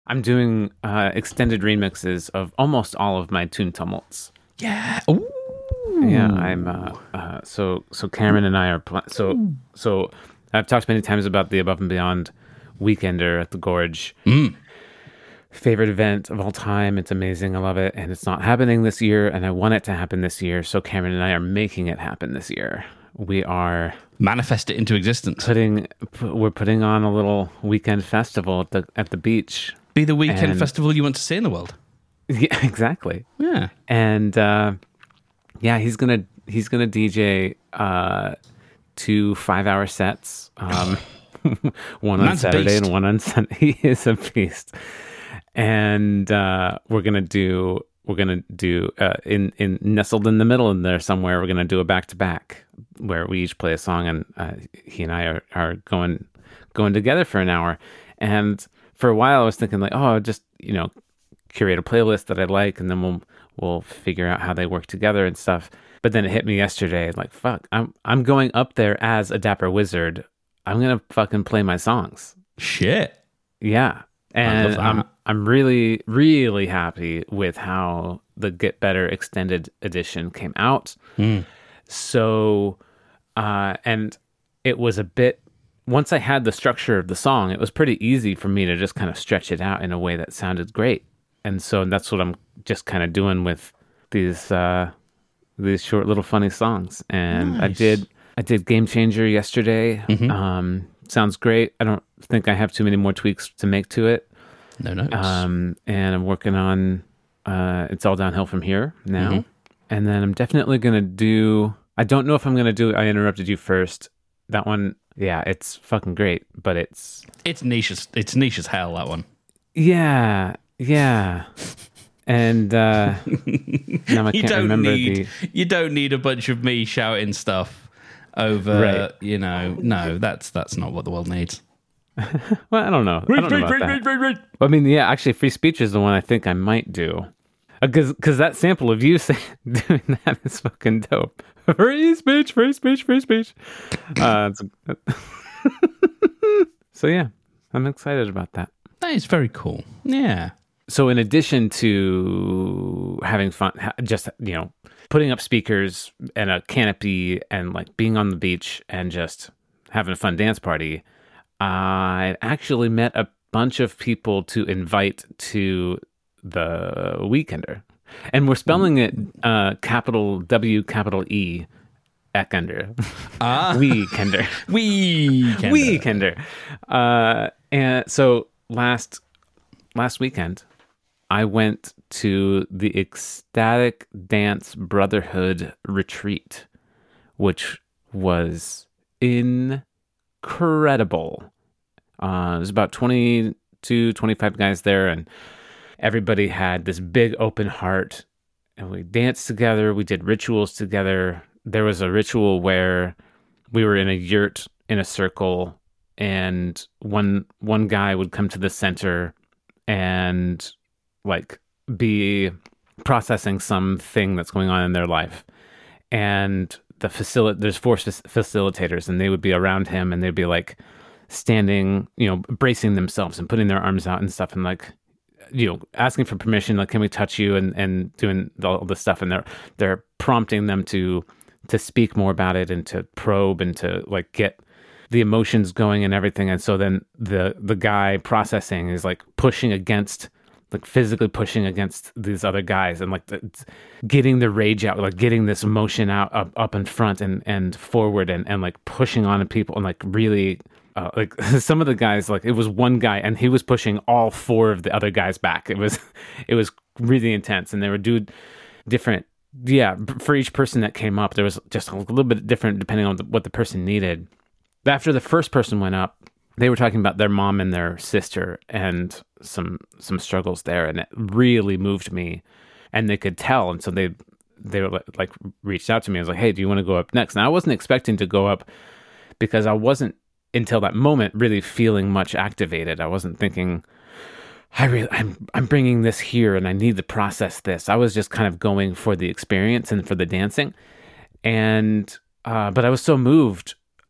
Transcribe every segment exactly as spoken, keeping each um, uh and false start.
I'm doing uh, extended remixes of almost all of my Tune Tumults. Yeah. Ooh. Yeah, I'm. Uh, uh, so so Cameron and I are pl- so so. I've talked many times about the Above and Beyond Weekender at the Gorge. Mm. Favorite event of all time. It's amazing. I love it, and it's not happening this year, and I want it to happen this year. So Cameron and I are making it happen this year. We are Manifest it into existence. putting we're putting on a little weekend festival at the at the beach. Be the weekend And- festival you want to see in the world. Yeah, exactly. Yeah. And uh, yeah, he's gonna he's gonna D J uh, two five hour sets, um, one on Man's a Saturday beast. and one on Sunday. He is a beast. And uh, we're gonna do we're gonna do uh, in in nestled in the middle in there somewhere. We're gonna do a back to back where we each play a song, and uh, he and I are, are going going together for an hour. And for a while, I was thinking like, oh, just you know, curate a playlist that I like, and then we'll we'll figure out how they work together and stuff. But then it hit me yesterday, like fuck, I'm I'm going up there as a Dapper Wizard. I'm gonna fucking play my songs. Shit. Yeah. And that. I'm I'm really, really happy with how the Get Better Extended Edition came out. Mm. So, uh, and it was a bit, once I had the structure of the song, it was pretty easy for me to just kind of stretch it out in a way that sounded great. And so that's what I'm just kind of doing with these uh, these short little funny songs. And I Nice. did I did Game Changer yesterday. Mhm. Um, sounds great. I don't think I have too many more tweaks to make to it. No notes. Um, and I'm working on uh, It's All Downhill From Here now. Mhm. And then I'm definitely going to do, I don't know if I'm going to do I Interrupted You First. That one, yeah, it's fucking great, but it's, it's niche as it's niche as hell, that one. yeah, yeah. And uh, now I You can't don't remember need the, you don't need a bunch of me shouting stuff over Right. you know, no, that's that's not what the world needs. well, I don't know. I don't know about that. I mean, yeah, actually, Free Speech is the one I think I might do. Because because that sample of you saying, doing that is fucking dope. Free speech, free speech, free speech. Uh, it's- so yeah, I'm excited about that. That is very cool. Yeah. So in addition to having fun, ha- just, you know, putting up speakers and a canopy and like being on the beach and just having a fun dance party, I actually met a bunch of people to invite to the Weekender. And we're spelling it uh, capital W, capital E, Ekender. Ah. Weekender. Weekender. Weekender. Uh, and so last last weekend, I went to the Ecstatic Dance Brotherhood retreat, which was incredible. Uh, there's about twenty-two, twenty-five guys there, and everybody had this big open heart, and we danced together. We did rituals together. There was a ritual where we were in a yurt in a circle, and one one guy would come to the center and like be processing something that's going on in their life. And the facil- there's four fac- facilitators, and they would be around him, and they'd be like standing, you know, bracing themselves and putting their arms out and stuff, and like, you know, asking for permission, like, can we touch you, and and doing all this stuff, and they're they're prompting them to to speak more about it and to probe and to like get the emotions going and everything. And so then the the guy processing is like pushing against, like physically pushing against these other guys, and like the, getting the rage out, like getting this emotion out up, up in front and, and forward, and, and like pushing on people, and like really uh, like some of the guys, like it was one guy and he was pushing all four of the other guys back. It was, it was really intense, and they would do different, yeah, for each person that came up, there was just a little bit different depending on the, what the person needed. After the first person went up, they were talking about their mom and their sister and some some struggles there, and it really moved me, and they could tell, and so they they were like reached out to me. I was like, hey, do you want to go up next? And I wasn't expecting to go up because I wasn't until that moment really feeling much activated. I wasn't thinking, I really, I'm I'm bringing this here and I need to process this. I was just kind of going for the experience and for the dancing, and uh, but I was so moved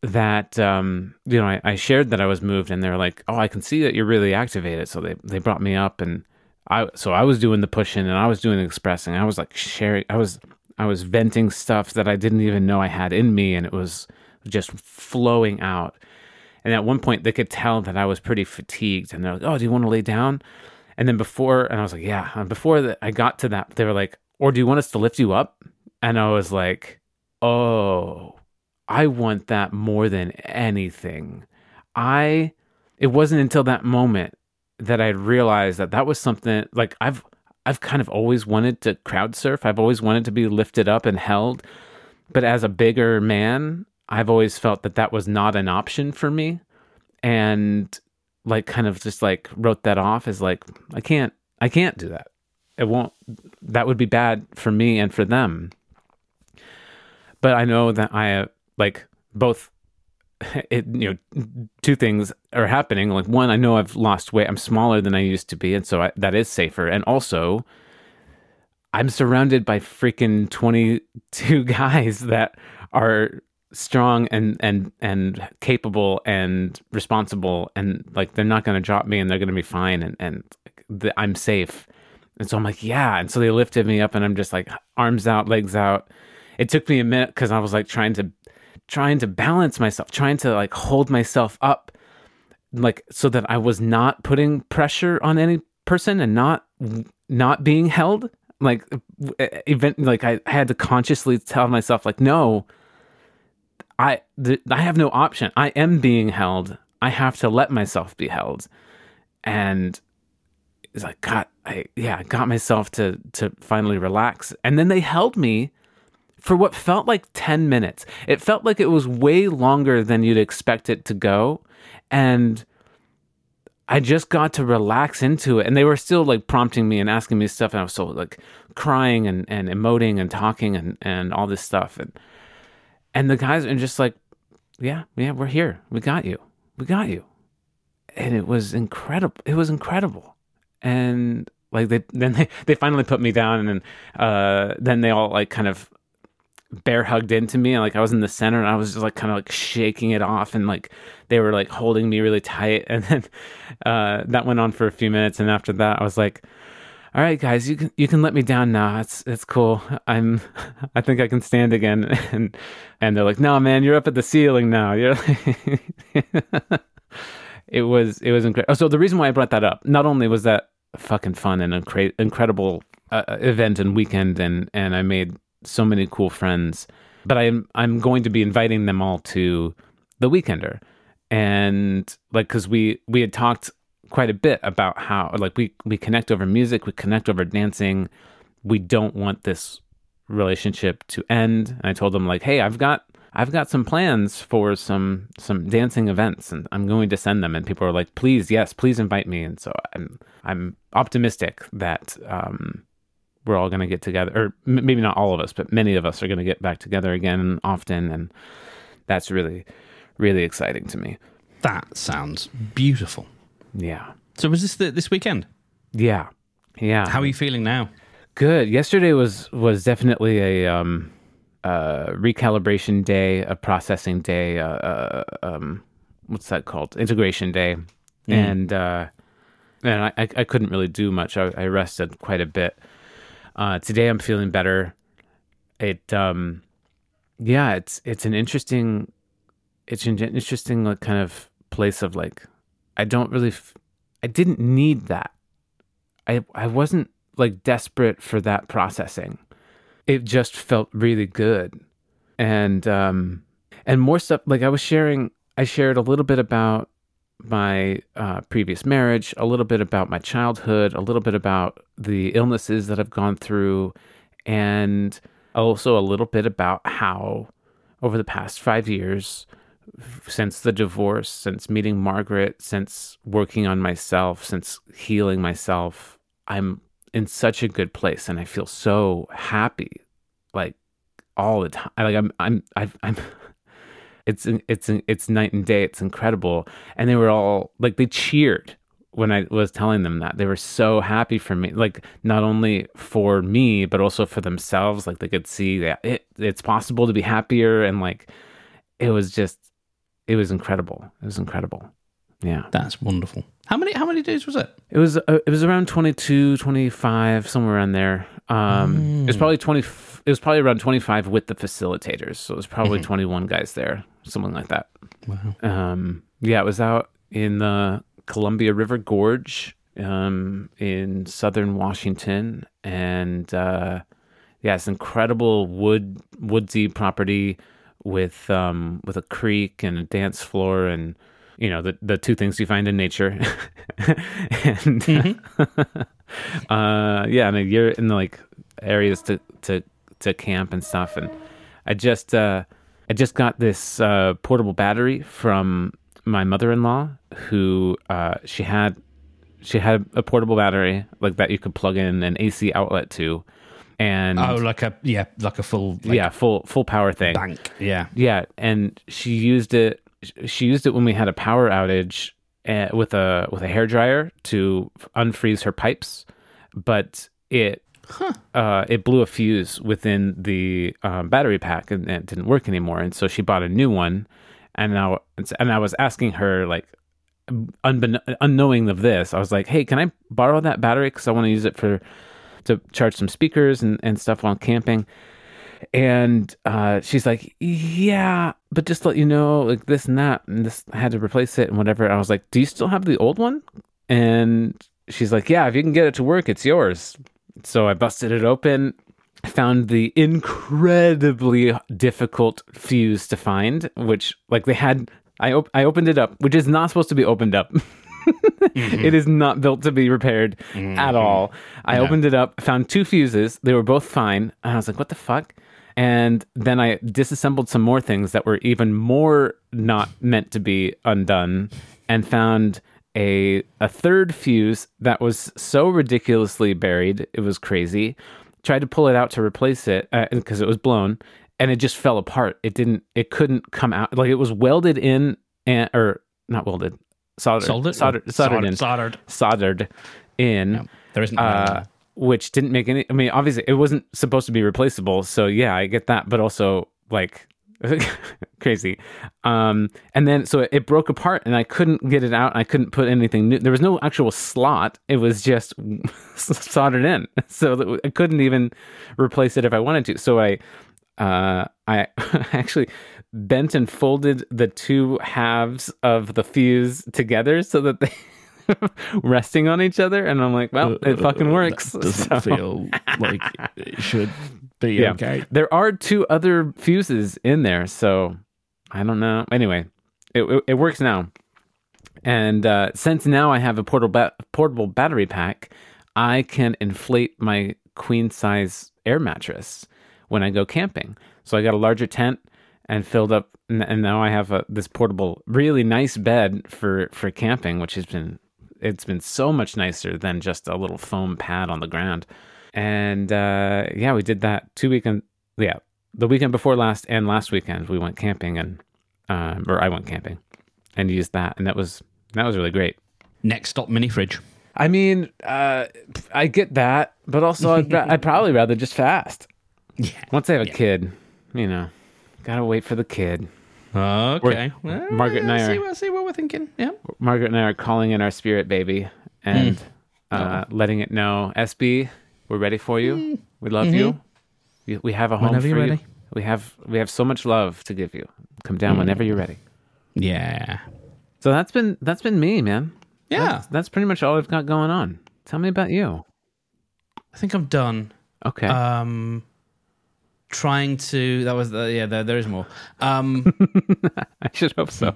that um, you know, I, I shared that I was moved, and they're like, "Oh, I can see that you're really activated." So they they brought me up, and I so I was doing the pushing, and I was doing the expressing. I was like sharing. I was I was venting stuff that I didn't even know I had in me, and it was just flowing out. And at one point, they could tell that I was pretty fatigued, and they're like, "Oh, do you want to lay down?" And then before, and I was like, "Yeah." And before that, I got to that, they were like, "Or do you want us to lift you up?" And I was like, "Oh, I want that more than anything." I, it wasn't until that moment that I realized that that was something like I've, I've kind of always wanted to crowd surf. I've always wanted to be lifted up and held. But as a bigger man, I've always felt that that was not an option for me. And like kind of just like wrote that off as like, I can't, I can't do that. It won't, that would be bad for me and for them. But I know that I uh, like both, it, you know, two things are happening. Like one, I know I've lost weight. I'm smaller than I used to be. And so I, that is safer. And also I'm surrounded by freaking twenty-two guys that are strong and, and, and capable and responsible. And like, they're not going to drop me and they're going to be fine. And, and the, I'm safe. And so I'm like, yeah. And so they lifted me up and I'm just like arms out, legs out. It took me a minute because I was like trying to, trying to balance myself, trying to like hold myself up, like so that I was not putting pressure on any person and not, not being held. Like event, like I had to consciously tell myself like, no, I, th- I have no option. I am being held. I have to let myself be held. And it's like, God, I, yeah, I got myself to, to finally relax. And then they held me for what felt like ten minutes. It felt like it was way longer than you'd expect it to go. And I just got to relax into it. And they were still like prompting me and asking me stuff. And I was so like crying and, and emoting and talking and, and all this stuff. And, and the guys are just like, yeah, yeah, we're here. We got you. We got you. And it was incredible. It was incredible. And like they, then they, they finally put me down and then, uh, then they all like kind of bear hugged into me, and like I was in the center and I was just like kind of like shaking it off, and like they were like holding me really tight. And then uh that went on for a few minutes, and after that I was like, all right guys, you can you can let me down now. It's it's cool. I'm I think I can stand again. And and they're like, no man, you're up at the ceiling now. You're like it was it was incredible. So the reason why I brought that up, not only was that fucking fun and a incre- incredible uh, event and weekend, and and I made so many cool friends, but I'm I'm going to be inviting them all to the Weekender. And like, because we we had talked quite a bit about how like we we connect over music, we connect over dancing. We don't want this relationship to end. And I told them like, hey, I've got I've got some plans for some some dancing events, and I'm going to send them. And people are like, please, yes, please invite me. And so I'm I'm optimistic that um we're all going to get together, or m- maybe not all of us, but many of us are going to get back together again often. And that's really, really exciting to me. That sounds beautiful. Yeah. So was this the, this weekend? Yeah. Yeah. How are you feeling now? Good. Yesterday was, was definitely a, um, uh, recalibration day, a processing day, uh, uh um, what's that called? Integration day. Mm. And, uh, and I, I couldn't really do much. I, I rested quite a bit. Uh, today I'm feeling better. It, um, yeah, it's, it's an interesting, it's an interesting like kind of place of like, I don't really, f- I didn't need that. I, I wasn't like desperate for that processing. It just felt really good. And, um, and more stuff, like I was sharing, I shared a little bit about my uh, previous marriage, a little bit about my childhood, a little bit about the illnesses that I've gone through, and also a little bit about how over the past five years, since the divorce, since meeting Margaret, since working on myself, since healing myself, I'm in such a good place, and I feel so happy, like all the time. Like I'm, I'm, I've, I'm. It's it's it's night and day. It's incredible. And they were all like, they cheered when I was telling them that. They were so happy for me, like not only for me, but also for themselves. Like they could see that it, it's possible to be happier. And like, it was just, it was incredible. It was incredible. Yeah. That's wonderful. How many how many days was it? It was uh, it was around twenty-two, twenty-five, somewhere around there. Um, mm. It was probably twenty. It was probably around twenty-five with the facilitators. So it was probably mm-hmm. twenty-one guys there, something like that. Wow. Um, yeah, it was out in the Columbia River Gorge um, in southern Washington, and uh, yeah, it's incredible wood woodsy property with um, with a creek and a dance floor and. You know, the, the two things you find in nature. and mm-hmm. uh, yeah, and you're in the like areas to, to, to camp and stuff. And I just uh, I just got this uh, portable battery from my mother-in-law, who uh, she had she had a portable battery like that you could plug in an A C outlet to. And oh, like a yeah, like a full like yeah, full full power thing. Bank. Yeah. Yeah, and she used it She used it when we had a power outage uh, with a with a hairdryer to unfreeze her pipes, but it huh. uh, it blew a fuse within the um, battery pack and, and it didn't work anymore. And so she bought a new one. And now, and I was asking her like, unbekn- unknowing of this, I was like, "Hey, can I borrow that battery? Because I want to use it for to charge some speakers and, and stuff while camping." And uh, she's like, yeah, but just to let you know, like this and that, and this, I had to replace it and whatever. I was like, do you still have the old one? And she's like, yeah, if you can get it to work, it's yours. So I busted it open, found the incredibly difficult fuse to find, which like they had, I, op- I opened it up, which is not supposed to be opened up. Mm-hmm. It is not built to be repaired mm-hmm. at all. I no. opened it up, found two fuses. They were both fine. And I was like, what the fuck? And then I disassembled some more things that were even more not meant to be undone and found a a third fuse that was so ridiculously buried. It was crazy. Tried to pull it out to replace it because uh, it was blown and it just fell apart. It didn't, it couldn't come out. Like it was welded in and, or not welded, soldered, soldered, soldered, soldered, soldered in, soldered, soldered in. No, there isn't. Uh, which didn't make any, I mean, obviously it wasn't supposed to be replaceable. So yeah, I get that, but also like crazy. Um, and then, so it broke apart and I couldn't get it out. I couldn't put anything new. There was no actual slot. It was just soldered in. So that I couldn't even replace it if I wanted to. So I, uh, I actually bent and folded the two halves of the fuse together so that they resting on each other, and I'm like, well, it fucking works. That doesn't so. feel like it should be yeah. okay. There are two other fuses in there, so I don't know. Anyway, it it, it works now. And uh, since now I have a portable ba- portable battery pack, I can inflate my queen size air mattress when I go camping. So I got a larger tent and filled up, and, and now I have a, this portable, really nice bed for for camping, which has been. It's been so much nicer than just a little foam pad on the ground. And uh, yeah, we did that two weekend. Yeah, the weekend before last and last weekend we went camping and um, or I went camping and used that, and that was that was really great. Next stop, mini fridge. I mean, uh, I get that, but also I'd, I'd probably rather just fast. Yeah. Once I have a yeah. kid, you know, gotta wait for the kid. Okay. Well, Margaret and I see are. What, see what we're thinking. Yeah. Margaret and I are calling in our spirit baby and mm. uh, oh. letting it know, S B, we're ready for you. Mm. We love mm-hmm. you. We have a home whenever for you're you. Ready. We have we have so much love to give you. Come down mm. whenever you're ready. Yeah. So that's been that's been me, man. Yeah. That's, that's pretty much all I've got going on. Tell me about you. I think I'm done. Okay. Um. Trying to that was the yeah there there is more um I should hope so.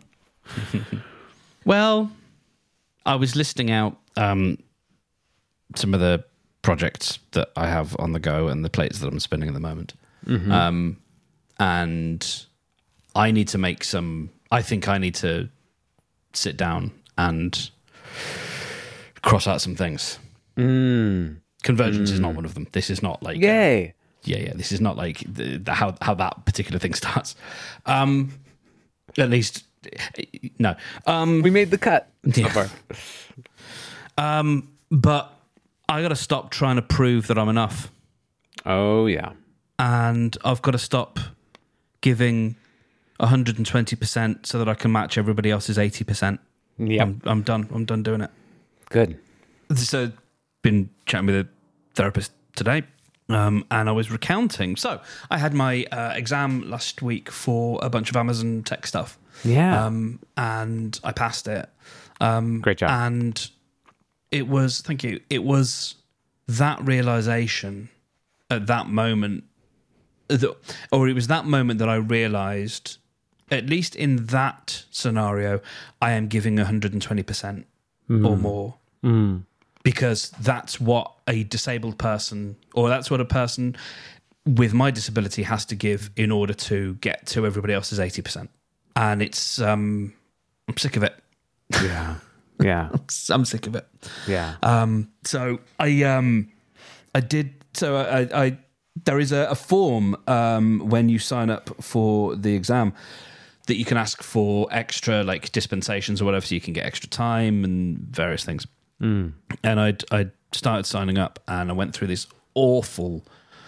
Well, I was listing out um some of the projects that I have on the go and the plates that I'm spinning at the moment. Mm-hmm. um and I need to make some I think I need to sit down and cross out some things. mm. Convergence mm. is not one of them. This is not like yay. Yeah, yeah. This is not like the, the, how how that particular thing starts. Um, at least, no. Um, we made the cut. Yeah. So far. Um, but I got to stop trying to prove that I'm enough. Oh yeah. And I've got to stop giving one hundred twenty percent so that I can match everybody else's eighty percent. Yep. I'm, I'm done. I'm done doing it. Good. So, been chatting with a therapist today, um, and I was recounting. So, I had my uh, exam last week for a bunch of Amazon tech stuff. Yeah. Um, and I passed it. Um, Great job. And it was, thank you, it was that realization at that moment, that, or it was that moment that I realized, at least in that scenario, I am giving one hundred twenty percent mm. or more. Mm. Because that's what a disabled person, or that's what a person with my disability has to give in order to get to everybody else's eighty percent. And it's, um, I'm sick of it. Yeah. Yeah. I'm sick of it. Yeah. Um, so I, um, I did, so I, I there is a, a form, um, when you sign up for the exam that you can ask for extra, like, dispensations or whatever, so you can get extra time and various things. Mm. And I I started signing up, and I went through this awful,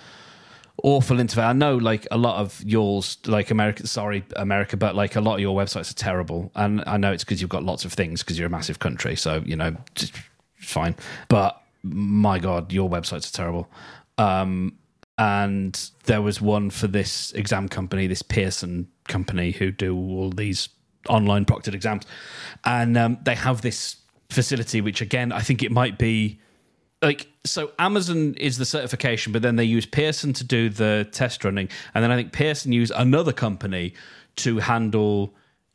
awful interview. I know, like, a lot of yours, like America, sorry America, but like a lot of your websites are terrible, and I know it's because you've got lots of things because you're a massive country, so you know, just fine. But my God, your websites are terrible. Um, and there was one for this exam company, this Pearson company, who do all these online proctored exams, and um, they have this facility, which again, I think it might be like, so Amazon is the certification, but then they use Pearson to do the test running. And then I think Pearson use another company to handle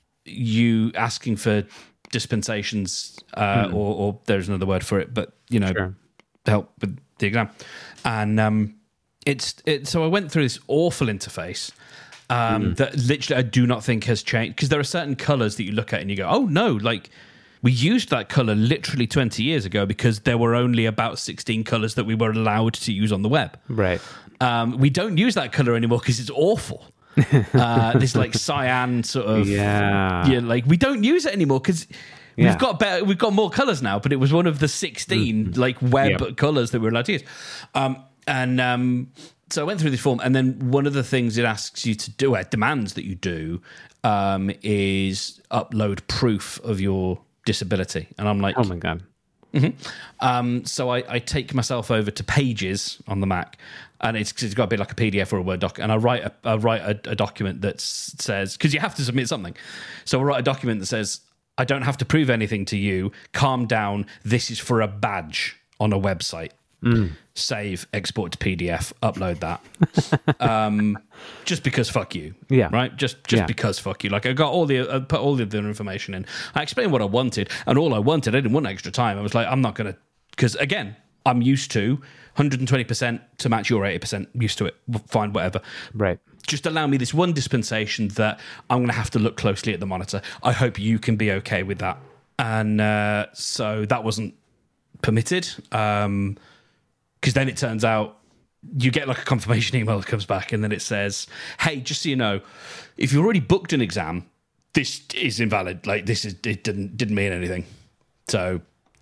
you asking for dispensations, uh, mm. or, or there's another word for it, but you know, sure. help with the exam. And um, it's, it, so I went through this awful interface um, mm. that literally I do not think has changed, because there are certain colors that you look at and you go, oh no, like, we used that color literally twenty years ago because there were only about sixteen colors that we were allowed to use on the web. Right. Um, we don't use that color anymore because it's awful. uh, this like cyan sort of, yeah, yeah, like we don't use it anymore because yeah. we've got better, we've got more colors now. But it was one of the sixteen mm-hmm. like web yep. colors that we were allowed to use. Um, and um, so I went through this form, and then one of the things it asks you to do, it demands that you do, um, is upload proof of your disability. And I'm like, oh my God. Mm-hmm. Um, so I, I take myself over to Pages on the Mac, and it's, it's got to be like a P D F or a Word doc, and I write a, I write a, a document that says, because you have to submit something, so I write a document that says, I don't have to prove anything to you, calm down, this is for a badge on a website. Mm. Save, export to P D F, upload that. um, just because fuck you, yeah, right? Just just yeah. because fuck you. Like I got all the I put all the other information in. I explained what I wanted, and all I wanted, I didn't want extra time. I was like, I'm not gonna, because again, I'm used to one hundred twenty percent to match your eighty percent. Used to it, fine, whatever. Right. Just allow me this one dispensation that I'm gonna have to look closely at the monitor. I hope you can be okay with that. And uh, so that wasn't permitted. Um, Because then it turns out you get like a confirmation email that comes back, and then it says, hey, just so you know, if you've already booked an exam, this is invalid. Like this is, it didn't didn't mean anything. So,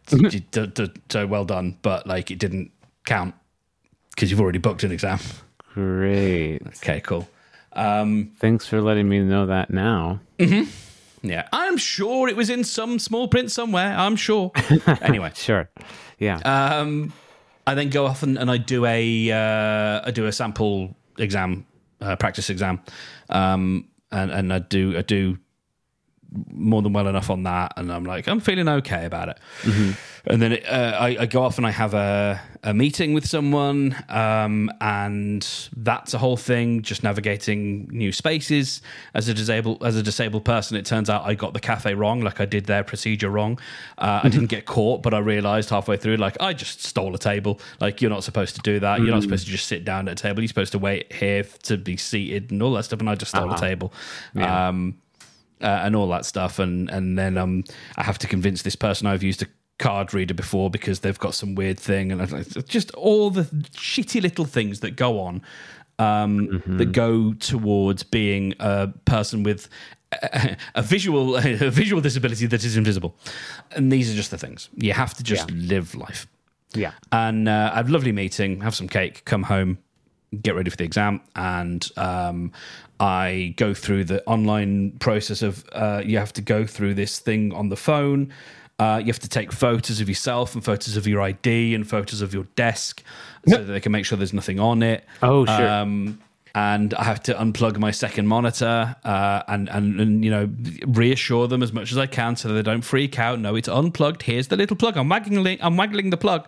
so well done, but like it didn't count because you've already booked an exam. Great. Okay, cool. Um, Thanks for letting me know that now. Mm-hmm. Yeah, I'm sure it was in some small print somewhere. I'm sure. Anyway, sure. Yeah. Um. I then go off and, and I do a uh, I do a sample exam, uh, practice exam, um, and and I do I do more than well enough on that, and I'm like I'm feeling okay about it. Mm-hmm. And then it, uh, I, I go off and I have a, a meeting with someone, um, and that's a whole thing. Just navigating new spaces as a disabled as a disabled person. It turns out I got the cafe wrong, like I did their procedure wrong. Uh, mm-hmm. I didn't get caught, but I realised halfway through, like I just stole a table. Like you're not supposed to do that. Mm-hmm. You're not supposed to just sit down at a table. You're supposed to wait here to be seated and all that stuff. And I just stole uh-huh. a table. Yeah. Um, uh, and all that stuff. And and then um, I have to convince this person I've used a card reader before because they've got some weird thing, and just all the shitty little things that go on um, mm-hmm. that go towards being a person with a, a visual a visual disability that is invisible. And these are just the things. You have to just yeah. live life. Yeah. And uh, I have a lovely meeting, have some cake, come home, get ready for the exam, and um, I go through the online process of uh, you have to go through this thing on the phone. Uh, you have to take photos of yourself and photos of your I D and photos of your desk so that they can make sure there's nothing on it. Oh, sure. Um, and I have to unplug my second monitor uh, and, and, and, you know, reassure them as much as I can so that they don't freak out. No, it's unplugged. Here's the little plug. I'm waggling, I'm waggling the plug.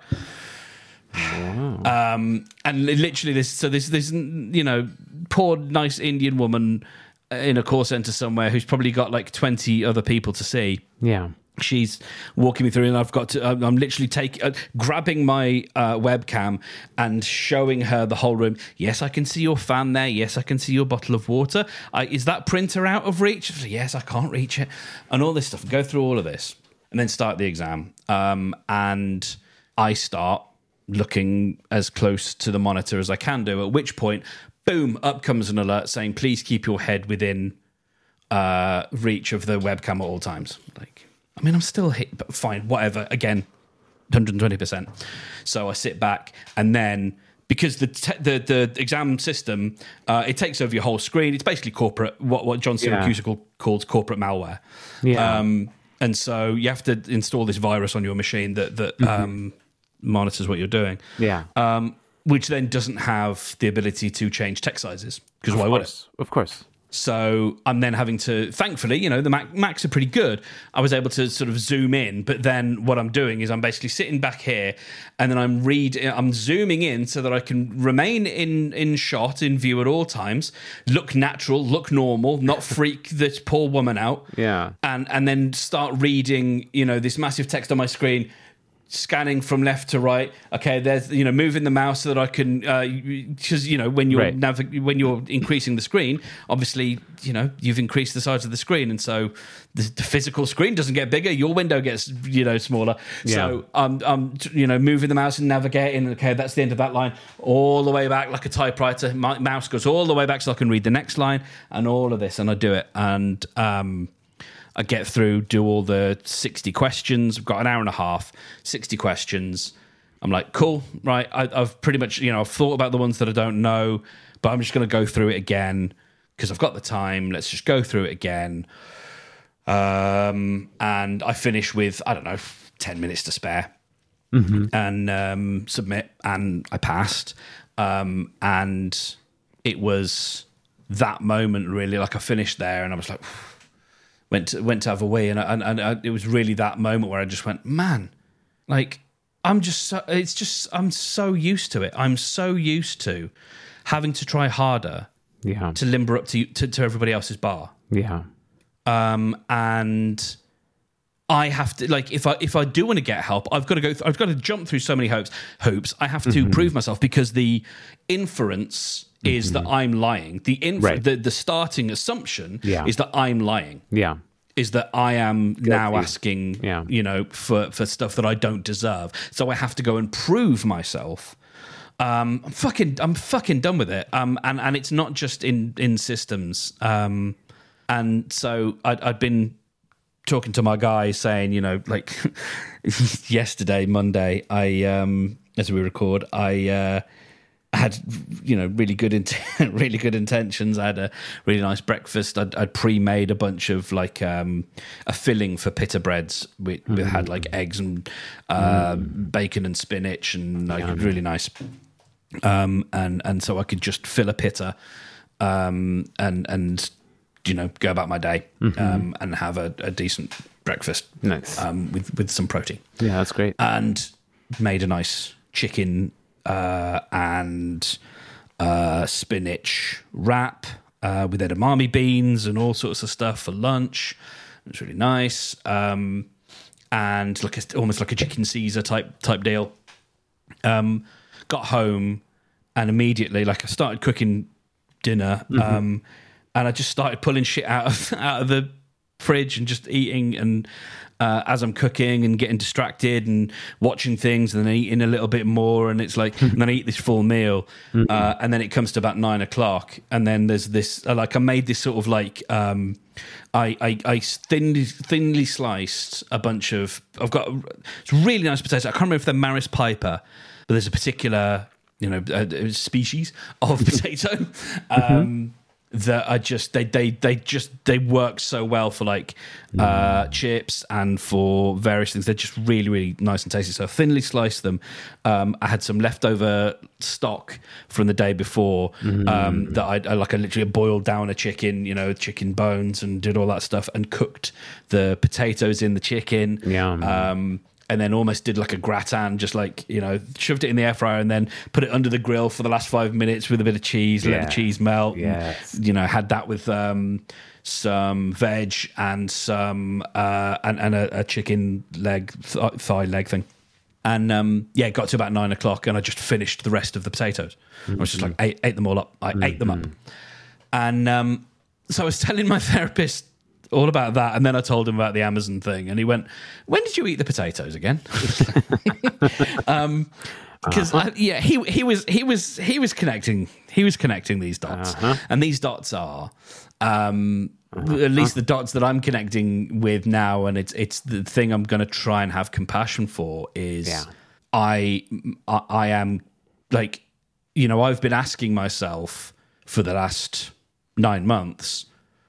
Wow. Um, and literally this, so this, this, you know, poor, nice Indian woman in a call center somewhere who's probably got like twenty other people to see. Yeah. She's walking me through, and I've got to. I'm, I'm literally taking, uh, grabbing my uh, webcam and showing her the whole room. Yes, I can see your fan there. Yes, I can see your bottle of water. I, is that printer out of reach? Yes, I can't reach it, and all this stuff. Go through all of this, and then start the exam. Um, and I start looking as close to the monitor as I can do. At which point, boom, up comes an alert saying, "Please keep your head within uh, reach of the webcam at all times." Like. I mean, I'm still hit, but fine, whatever. Again, one hundred twenty percent. So I sit back, and then because the te- the the exam system, uh, it takes over your whole screen. It's basically corporate, what what John Syracuse yeah. calls corporate malware. Yeah. Um, and so you have to install this virus on your machine that that mm-hmm. um, monitors what you're doing. Yeah. Um, which then doesn't have the ability to change text sizes, because why would it? Of course. So I'm then having to, thankfully, you know, the Mac, Macs are pretty good. I was able to sort of zoom in, but then what I'm doing is I'm basically sitting back here, and then I'm read, I'm zooming in so that I can remain in in shot, in view at all times, look natural, look normal, not freak this poor woman out. Yeah. And and then start reading, you know, this massive text on my screen. Scanning from left to right. Okay, there's, you know, moving the mouse so that I can, because uh, you know, when you're right. navig- when you're increasing the screen, obviously, you know, you've increased the size of the screen, and so the, the physical screen doesn't get bigger. Your window gets, you know, smaller. Yeah. So I'm, um, you know, moving the mouse and navigating. Okay, that's the end of that line. All the way back like a typewriter. My mouse goes all the way back so I can read the next line, and all of this, and I do it, and um. I get through, do all the sixty questions. I've got an hour and a half, sixty questions. I'm like, cool, right? I, I've pretty much, you know, I've thought about the ones that I don't know, but I'm just going to go through it again because I've got the time. Let's just go through it again. Um, and I finish with, I don't know, ten minutes to spare mm-hmm. and um, submit, and I passed. Um, and it was that moment, really, like I finished there and I was like, Went to, went to have a wee, and, and, and I, it was really that moment where I just went, man, like, I'm just so, it's just, I'm so used to it. I'm so used to having to try harder yeah. to limber up to, to, to everybody else's bar. Yeah. Um, and I have to, like, if I if I do want to get help, I've got to go, th- I've got to jump through so many hopes, hoops. I have to mm-hmm. prove myself, because the inference is mm-hmm. that I'm lying. The, inf- right. the the starting assumption yeah. is that I'm lying. Yeah. Is that I am Guilty. now asking, yeah. you know, for, for stuff that I don't deserve. So I have to go and prove myself. Um, I'm fucking, I'm fucking done with it. Um, and, and it's not just in, in systems. Um, and so I'd, I'd been talking to my guy saying, you know, like yesterday, Monday, I, um, as we record, I, uh, had, you know, really good, int- really good intentions. I had a really nice breakfast. I'd, I'd pre-made a bunch of like um, a filling for pita breads. We, mm. we had like eggs and uh, mm. bacon and spinach, and like yeah. really nice. Um, and and so I could just fill a pita, um, and and you know go about my day, mm-hmm. um, and have a, a decent breakfast. Nice, um, with with some protein. Yeah, that's great. And made a nice chicken. Uh, and uh, spinach wrap uh, with edamame beans and all sorts of stuff for lunch. It was really nice, um, and like a, almost like a chicken Caesar type type deal. Um, got home and immediately, like I started cooking dinner, mm-hmm. um, and I just started pulling shit out of out of the fridge and just eating and. Uh, as I'm cooking and getting distracted and watching things and then eating a little bit more, and it's like, and then I eat this full meal, mm-hmm. uh, and then it comes to about nine o'clock, and then there's this, uh, like I made this sort of like, um, I, I, I thinly, thinly sliced a bunch of, I've got, it's really nice potatoes. I can't remember if they're Maris Piper, but there's a particular you know, a, a species of potato. Um, that are just they they they just they work so well for like uh, chips and for various things. They're just really really nice and tasty. So I thinly sliced them. Um, I had some leftover stock from the day before um, that I, I like I literally boiled down a chicken, you know, chicken bones and did all that stuff and cooked the potatoes in the chicken. Yum. Um, and then almost did like a gratin, just like, you know, shoved it in the air fryer and then put it under the grill for the last five minutes with a bit of cheese, let Yeah. the cheese melt. Yes. And, you know, had that with um, some veg and some uh, and, and a, a chicken leg, th- thigh leg thing. And um, yeah, it got to about nine o'clock and I just finished the rest of the potatoes. Mm-hmm. I was just like, ate, ate them all up. I mm-hmm. ate them up. And um, so I was telling my therapist all about that, and then I told him about the Amazon thing, and he went, "When did you eat the potatoes again?" um, because uh-huh. yeah, he he was he was he was connecting he was connecting these dots, uh-huh. and these dots are um, uh-huh. at least the dots that I'm connecting with now, and it's it's the thing I'm going to try and have compassion for is yeah. I, I I am like, you know, I've been asking myself for the last nine months.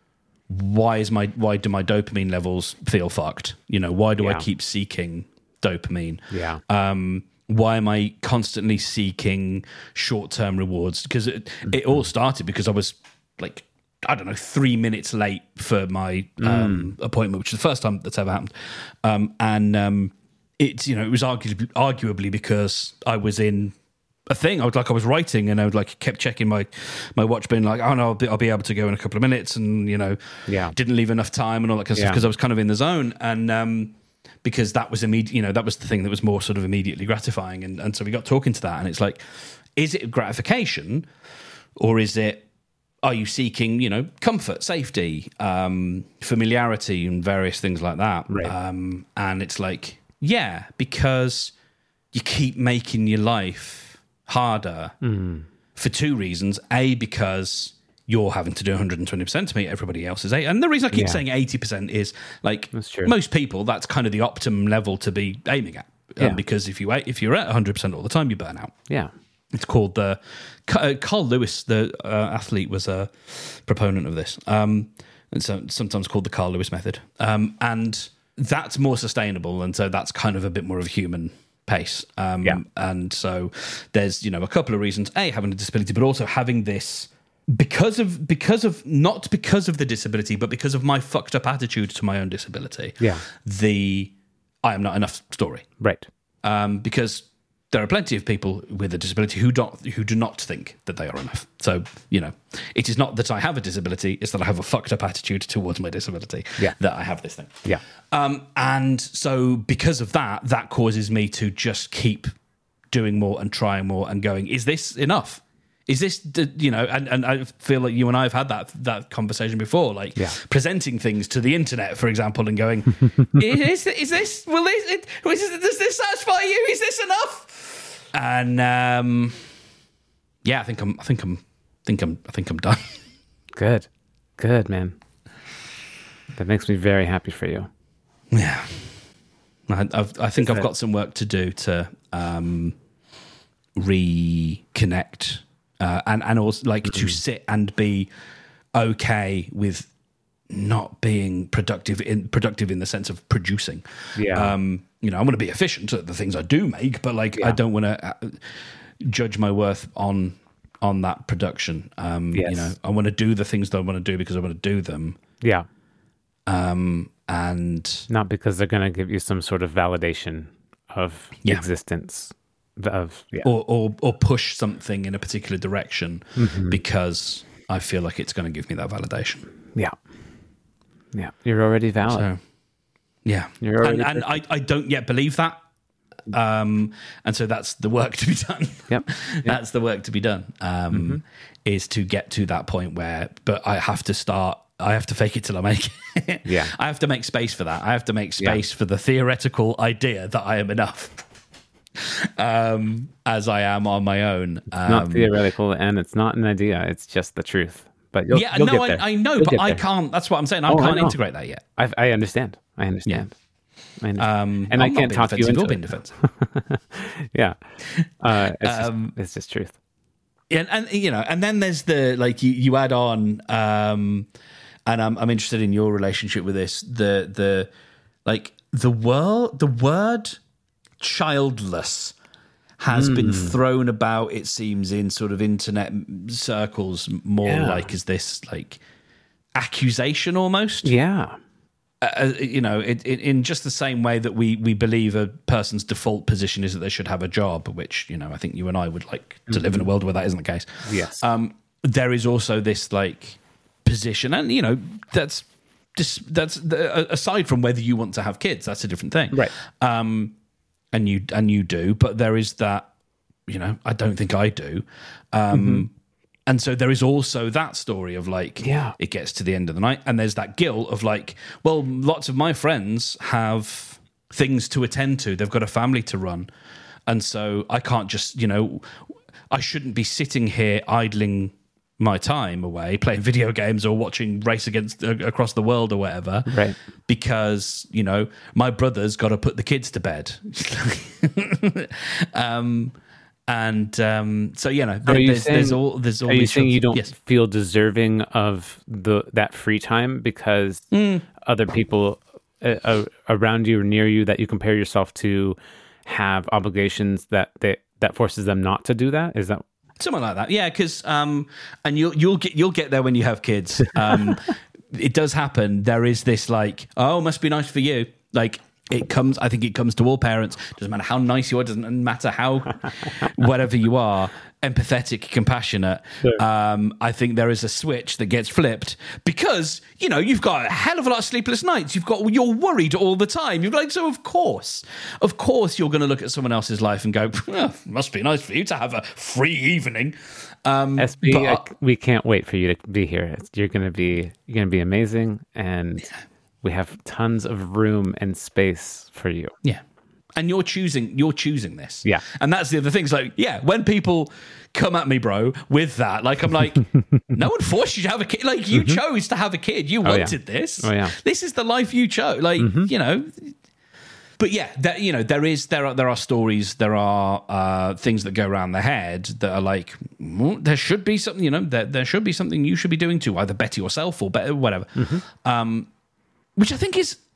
Why is my why do my dopamine levels feel fucked? You know, why do yeah. I keep seeking dopamine? Yeah. Um, why am I constantly seeking short-term rewards? Because it, mm-hmm. it all started because I was like, I don't know, three minutes late for my um, mm. appointment, which is the first time that's ever happened. Um, and um, it's, you know, it was arguably, arguably because I was in a thing. I was like, I was writing, and I would like kept checking my my watch, being like, oh no, I'll be, I'll be able to go in a couple of minutes, and you know, yeah, didn't leave enough time and all that kind of yeah. stuff because I was kind of in the zone, and um, because that was immediate, you know, that was the thing that was more sort of immediately gratifying, and and so we got talking to that, and it's like, is it gratification, or is it, are you seeking, you know, comfort, safety, um, familiarity, and various things like that, right. um, and it's like, yeah, because you keep making your life harder mm. for two reasons. A, because you're having to do one hundred twenty percent to meet everybody else's eight. And the reason I keep yeah. saying eighty percent is like most people, that's kind of the optimum level to be aiming at. Um, yeah. Because if you if you're at one hundred percent all the time, you burn out. Yeah. It's called the uh, Carl Lewis, the uh, athlete, was a proponent of this. Um, and so sometimes called the Carl Lewis method. Um, and that's more sustainable. And so that's kind of a bit more of a human pace. Um, yeah. And so there's, you know, a couple of reasons. A, having a disability, but also having this because of, because of, not because of the disability, but because of my fucked up attitude to my own disability. Yeah. The I am not enough story. Right. Um, because there are plenty of people with a disability who don't, who do not think that they are enough. So, you know, it is not that I have a disability, it's that I have a fucked up attitude towards my disability, yeah. that I have this thing. Yeah. Um, and so because of that, that causes me to just keep doing more and trying more and going, is this enough? Is this, you know, and, and I feel like you and I have had that that conversation before, like yeah. presenting things to the internet, for example, and going, is, is this, will this, it, is this, does this satisfy you? Is this enough? And um, yeah, I think I'm, I think I'm, think I'm, I think I'm done. Good, good, man. That makes me very happy for you. Yeah, I, I've, I think is I've that... got some work to do to um, reconnect. Uh, and, and also like mm-hmm. to sit and be okay with not being productive in productive in the sense of producing. Yeah. Um, you know, I want to be efficient at the things I do make, but like yeah. I don't want to judge my worth on on that production. Um, yes. You know, I want to do the things that I want to do because I want to do them. Yeah. Um, and not because they're going to give you some sort of validation of yeah. existence. Of, yeah. or, or or push something in a particular direction mm-hmm. because I feel like it's going to give me that validation. Yeah, yeah, you're already valid. So, yeah, you're already and, and I, I don't yet believe that, um, and so that's the work to be done. Yep, yep. That's the work to be done. Um, mm-hmm. Is to get to that point where, but I have to start. I have to fake it till I make it. Yeah, I have to make space for that. I have to make space yeah. for the theoretical idea that I am enough. Um, as I am on my own. It's um, not theoretical, and it's not an idea. It's just the truth. But you'll, yeah, you'll no, get I, there. I know, you'll but I can't. That's what I'm saying. I oh, can't I integrate that yet. I, I understand. I understand. I know. Um, and I'm I can't not talk being you into defensive, you're being it. defensive. Yeah, uh, it's, Um, just, it's just truth. and, and you know, and then there's the like you, you add on, um, and I'm I'm interested in your relationship with this. The the like the world the word childless has mm. been thrown about, it seems, in sort of internet circles more yeah. like as this like accusation almost. Yeah. Uh, you know, it, it, in just the same way that we we believe a person's default position is that they should have a job, which, you know, I think you and I would like to mm-hmm. live in a world where that isn't the case. Yes. Um, there is also this like position, and, you know, that's just, that's the, aside from whether you want to have kids, that's a different thing. Right. Um, and you and you do, but there is that, you know, I don't think I do. Um, mm-hmm. And so there is also that story of like, yeah. it gets to the end of the night, and there's that guilt of like, well, lots of my friends have things to attend to. They've got a family to run. And so I can't just, you know, I shouldn't be sitting here idling my time away, playing video games or watching Race Against uh, Across the World or whatever, right? Because, you know, my brother's got to put the kids to bed. um, and um, so, you know, there, there's, saying, there's all there's all. Are you saying you don't yes. feel deserving of the that free time because mm. other people uh, uh, around you or near you that you compare yourself to have obligations that they, that forces them not to do that? Is that? Something like that, yeah. Because um, and you'll you'll get you'll get there when you have kids. Um, it does happen. There is this like, oh, must be nice for you. Like it comes. I think it comes to all parents. Doesn't matter how nice you are. Doesn't matter how whatever you are, empathetic, compassionate. Sure. Um, I think there is a switch that gets flipped because, you know, you've got a hell of a lot of sleepless nights. You've got you're worried all the time. You're like, so of course, of course, you're going to look at someone else's life and go, oh, must be nice for you to have a free evening. Um, S B, but, I, we can't wait for you to be here. You're going to be you're going to be amazing, and yeah. we have tons of room and space for you. Yeah. And you're choosing, you're choosing this. Yeah. And that's the other thing. It's like, yeah, when people come at me, bro, with that, like, I'm like, no one forced you to have a kid. Like, you mm-hmm. chose to have a kid. You wanted oh, yeah. this. Oh, yeah. This is the life you chose. Like, mm-hmm. you know. But yeah, that, you know, there is, there are, there are stories, there are uh, things that go around the head that are like, well, there should be something, you know, there, there should be something you should be doing to either better yourself or better, whatever. Mm-hmm. Um, which I think is,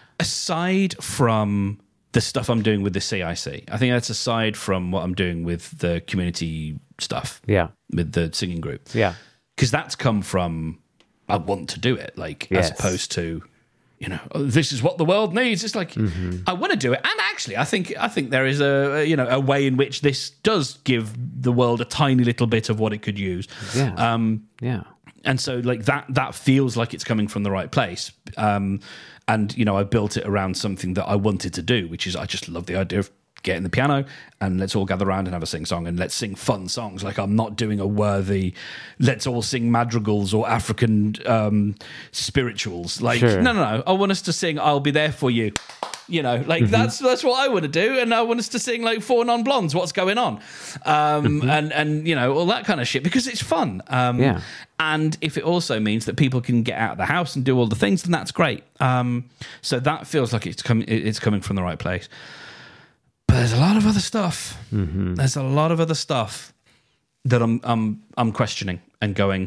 aside from the stuff I'm doing with the C I C. I think that's aside from what I'm doing with the community stuff. Yeah. With the singing group. Yeah. Because that's come from, I want to do it, like, yes. as opposed to, you know, oh, this is what the world needs. It's like, mm-hmm. I want to do it. And actually, I think I think there is a, a, you know, a way in which this does give the world a tiny little bit of what it could use. Yeah. Um, yeah. And so, like, that that feels like it's coming from the right place. Um, and, you know, I built it around something that I wanted to do, which is I just love the idea of getting the piano and let's all gather around and have a sing song and let's sing fun songs. Like, I'm not doing a worthy, let's all sing madrigals or African um, spirituals. Like, sure. no, no, no. I want us to sing I'll Be There For You. You know, like, mm-hmm. that's that's what I want to do. And I want us to sing, like, Four Non-Blondes, What's Going On? Um, mm-hmm. and, and, you know, all that kind of shit, because it's fun. Um, yeah. And if it also means that people can get out of the house and do all the things, then that's great. Um, so that feels like it's coming it's coming from the right place. But there's a lot of other stuff. Mm-hmm. There's a lot of other stuff that I'm I'm I'm questioning and going,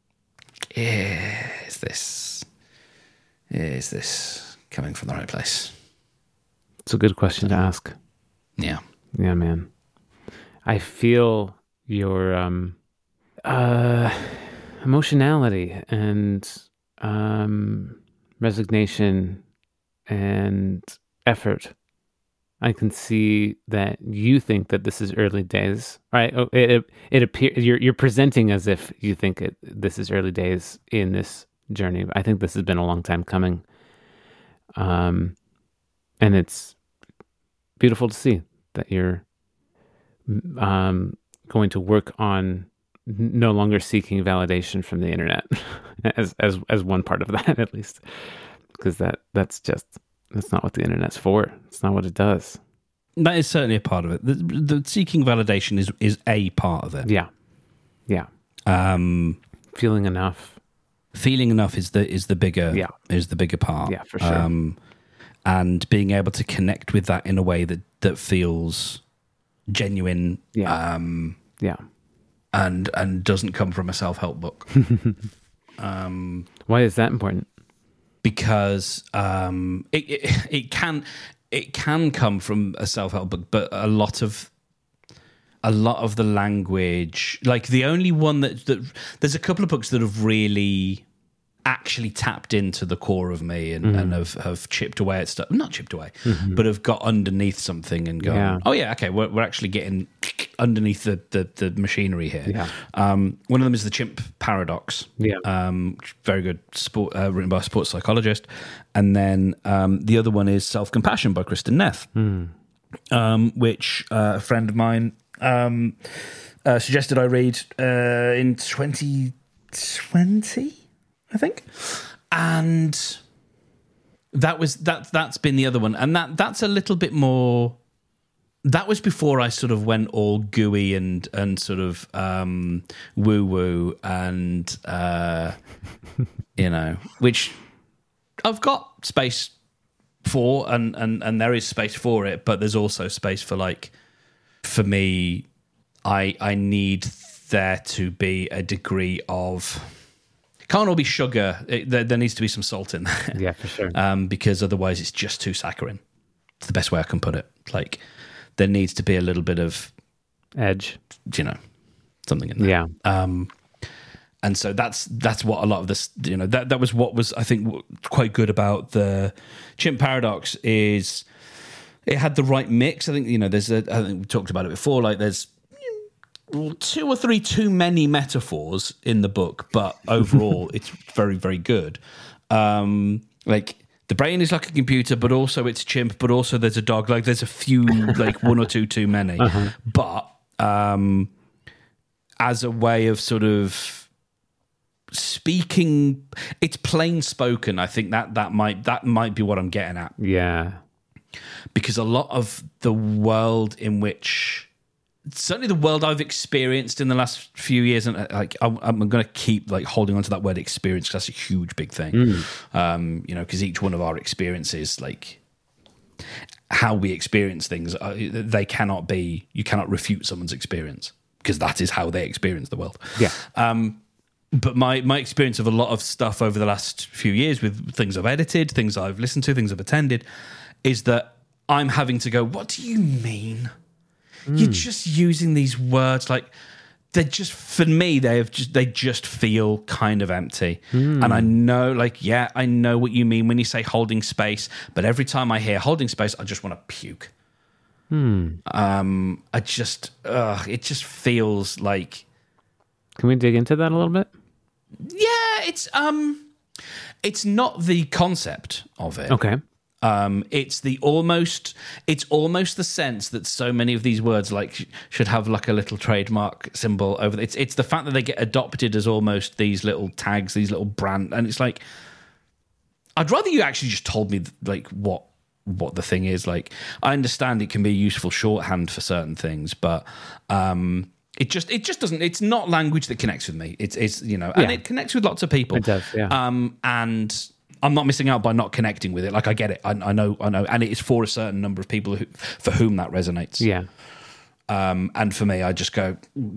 is this is this coming from the right place? It's a good question to ask. Yeah. Yeah, man. I feel your um uh emotionality and um resignation and effort. I can see that you think that this is early days, right? It it, it appears you're you're presenting as if you think it, this is early days in this journey. I think this has been a long time coming, um, and it's beautiful to see that you're um, going to work on no longer seeking validation from the internet as as as one part of that, at least, because that that's just. That's not what the internet's for. It's not what it does. That is certainly a part of it. The, the seeking validation is is a part of it. Yeah, yeah. Um, feeling enough. Feeling enough is the is the bigger yeah. is the bigger part. Yeah, for sure. Um, and being able to connect with that in a way that that feels genuine, Yeah. um, Yeah. and and doesn't come from a self-help book. um, Why is that important? because um, it, it it can it can come from a self-help book, but a lot of a lot of the language, like the only one that that there's a couple of books that have really actually tapped into the core of me and, mm-hmm. and have, have chipped away at stuff, not chipped away, mm-hmm. but have got underneath something and gone, yeah. oh yeah, okay, we're, we're actually getting underneath the, the, the machinery here. Yeah. Um, one of them is The Chimp Paradox. Yeah. Um, very good, sport, uh, written by a sports psychologist. And then um, the other one is Self-Compassion by Kristen Neff, mm. um, which uh, a friend of mine um, uh, suggested I read uh, in twenty twenty. I think, and that was that. That's been the other one, and that that's a little bit more. That was before I sort of went all gooey and and sort of um, woo woo and uh, you know, which I've got space for, and and and there is space for it, but there's also space for like for me, I I need there to be a degree of. Can't all be sugar. It, there, there needs to be some salt in there. Yeah, for sure. Um, because otherwise it's just too saccharine. It's the best way I can put it. Like, there needs to be a little bit of... edge. You know, something in there. Yeah. Um, and so that's that's what a lot of this... You know, that, that was what was, I think, quite good about the Chimp Paradox is it had the right mix. I think, you know, there's a... I think we talked about it before. Like, there's... two or three too many metaphors in the book, but overall it's very, very good. Um, like the brain is like a computer, but also it's a chimp, but also there's a dog. Like there's a few, like one or two too many. Uh-huh. But um, as a way of sort of speaking, it's plain spoken. I think that that might that might be what I'm getting at. Yeah, because a lot of the world in which. Certainly the world I've experienced in the last few years, and like I'm, I'm going to keep like holding on to that word experience because that's a huge big thing. Mm. Um, you know, because each one of our experiences, like how we experience things, uh, they cannot be. You cannot refute someone's experience because that is how they experience the world. Yeah. Um, but my my experience of a lot of stuff over the last few years with things I've edited, things I've listened to, things I've attended, is that I'm having to go. What do you mean? Mm. You're just using these words like they're just for me. They have just they just feel kind of empty. Mm. And I know, like, yeah, I know what you mean when you say holding space. But every time I hear holding space, I just want to puke. Mm. Um, I just, ugh, it just feels like. Can we dig into that a little bit? Yeah, it's um, it's not the concept of it. Okay. Um, it's the almost, it's almost the sense that so many of these words like should have like a little trademark symbol over. It's it's the fact that they get adopted as almost these little tags, these little brand, and it's like, I'd rather you actually just told me like what what the thing is. Like, I understand it can be a useful shorthand for certain things, but um, it just it just doesn't. It's not language that connects with me. It's it's you know, and yeah. it connects with lots of people. It does, yeah. Um, and. I'm not missing out by not connecting with it. Like I get it. I, I know. I know. And it is for a certain number of people who, for whom that resonates. Yeah. Um, and for me, I just go,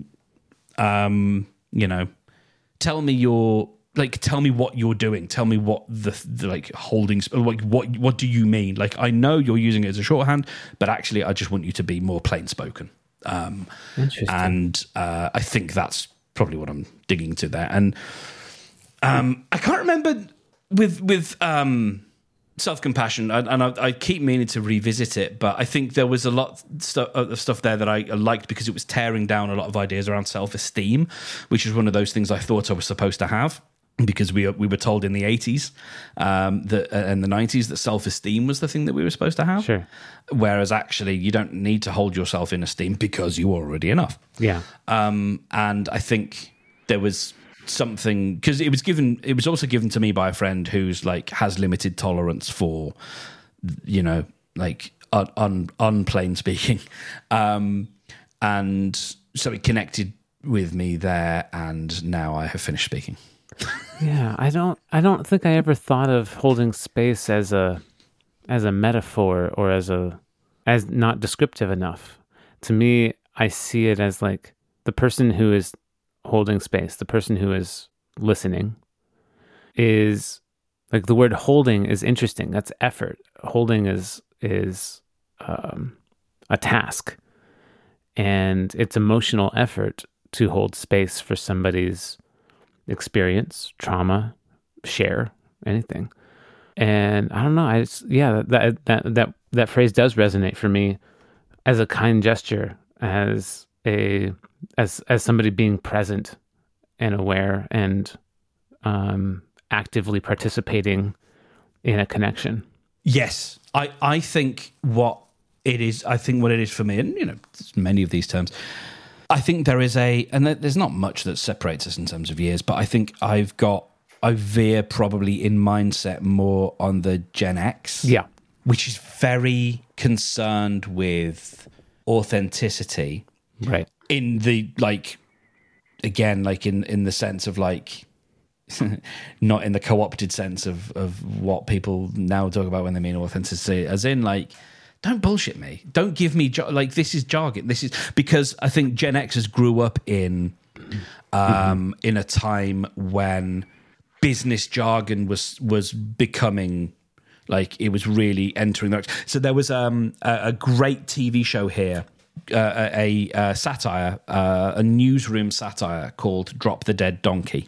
um, you know, tell me your like, tell me what you're doing. Tell me what the, the like holding. Like what what do you mean? Like I know you're using it as a shorthand, but actually, I just want you to be more plain spoken. Um, Interesting. And uh, I think that's probably what I'm digging to there. And um, I can't remember. With with um, self-compassion, and, and I, I keep meaning to revisit it, but I think there was a lot stu- of stuff there that I liked because it was tearing down a lot of ideas around self-esteem, which is one of those things I thought I was supposed to have because we we were told in the eighties um, that uh, and the nineties that self-esteem was the thing that we were supposed to have. Sure. Whereas actually, you don't need to hold yourself in esteem because you're already enough. Yeah. Um, and I think there was. Something because it was given it was also given to me by a friend who's like has limited tolerance for you know like un, un, unplain speaking um and so it connected with me there and now I have finished speaking. Yeah, I don't I don't think I ever thought of holding space as a as a metaphor or as a as not descriptive enough. To me, I see it as like the person who is holding space, the person who is listening is like the word holding is interesting. That's effort. Holding is is um, a task, and it's emotional effort to hold space for somebody's experience, trauma, share anything. And I don't know. I just, yeah, that that that that phrase does resonate for me as a kind gesture, as a as as somebody being present and aware and um, actively participating in a connection. Yes, I I think what it is. I think what it is for me, and you know, many of these terms. I think there is a, and there's not much that separates us in terms of years, but I think I've got. I veer probably in mindset more on the Gen X, yeah, which is very concerned with authenticity, right? In the like, again, like in, in the sense of like, not in the co-opted sense of of what people now talk about when they mean authenticity, as in like, don't bullshit me, don't give me jar- like this is jargon. This is because I think Gen Xers grew up in, um, mm-hmm. in a time when business jargon was was becoming like it was really entering the. So there was um, a, a great T V show here, uh, a, a satire, uh, a newsroom satire called "Drop the Dead Donkey,"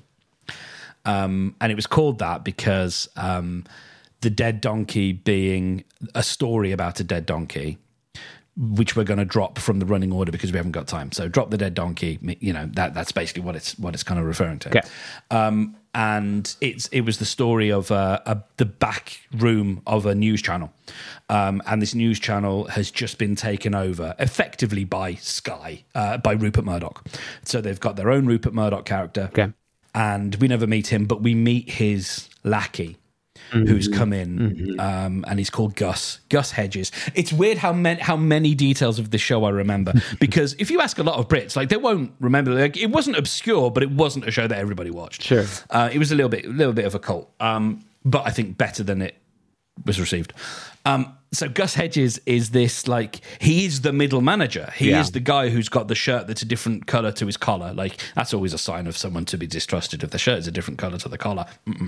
um, and it was called that because um, the dead donkey being a story about a dead donkey, which we're going to drop from the running order because we haven't got time. So drop the dead donkey. You know that that's basically what it's what it's kind of referring to. Okay. Um, and it's it was the story of uh, a, the back room of a news channel, um, and this news channel has just been taken over effectively by Sky, uh, by Rupert Murdoch. So they've got their own Rupert Murdoch character, okay. and we never meet him, but we meet his lackey. Mm-hmm. Who's come in, mm-hmm. um, and he's called Gus. Gus Hedges. It's weird how many how many details of the show I remember because if you ask a lot of Brits, like they won't remember. Like it wasn't obscure, but it wasn't a show that everybody watched. Sure, uh, it was a little bit, a little bit of a cult, um, but I think better than it was received. Um, so Gus Hedges is this like he is the middle manager. He yeah. is the guy who's got the shirt that's a different color to his collar. Like that's always a sign of someone to be distrusted. If the shirt is a different color to the collar,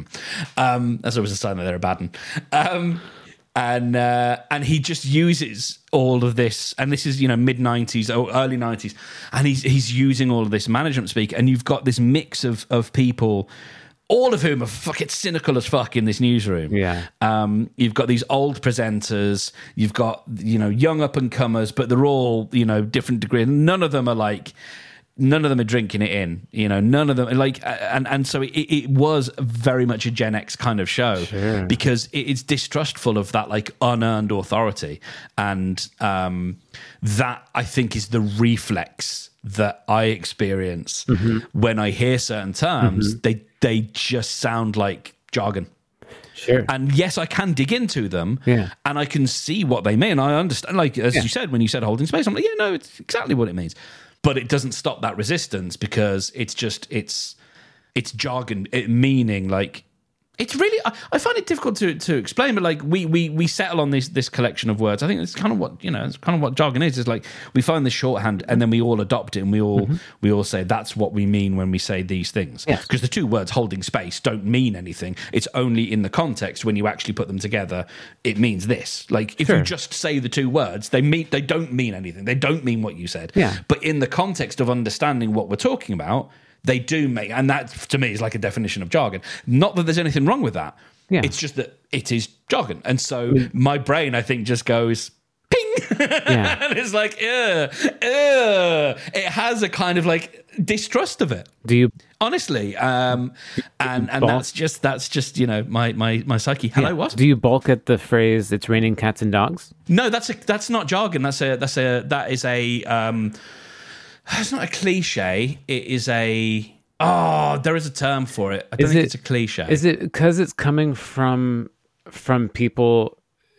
um, that's always a sign that they're a bad one. Um, and uh, and he just uses all of this, and this is you know mid nineties or early nineties, and he's he's using all of this management speak, and you've got this mix of of people. All of whom are fucking cynical as fuck in this newsroom. Yeah. Um, you've got these old presenters. You've got, you know, young up-and-comers, but they're all, you know, different degrees. None of them are like... None of them are drinking it in. You know, none of them... like, And, and so it, it was very much a Gen X kind of show. Sure. Because it's distrustful of that, like, unearned authority. And um, that, I think, is the reflex that I experience mm-hmm. when I hear certain terms. Mm-hmm. They they just sound like jargon. Sure. And yes, I can dig into them yeah. and I can see what they mean. I understand, like, as yeah. you said, when you said holding space, I'm like, yeah, no, it's exactly what it means. But it doesn't stop that resistance because it's just, it's it's jargon, it meaning like, it's really, I, I find it difficult to, to explain, but like we we we settle on this this collection of words. I think it's kind of what, you know, it's kind of what jargon is. It's like we find this shorthand and then we all adopt it and we all mm-hmm. we all say that's what we mean when we say these things. Because yes. the two words holding space don't mean anything. It's only in the context when you actually put them together, it means this. Like if sure. you just say the two words, they mean they don't mean anything. They don't mean what you said. Yeah. But in the context of understanding what we're talking about, they do make, and that to me is like a definition of jargon. Not that there's anything wrong with that. Yeah. It's just that it is jargon. And so my brain, I think, just goes ping. Yeah. And it's like, ugh, ugh. It has a kind of like distrust of it. Do you honestly? Um, and and that's just that's just you know my my my psyche. Hello, yeah. what? Do you balk at the phrase "It's raining cats and dogs"? No, that's a that's not jargon. That's a that's a that is a. Um, It's not a cliche. It is a... Oh, there is a term for it. I don't is think it, it's a cliche. Is it because it's coming from from people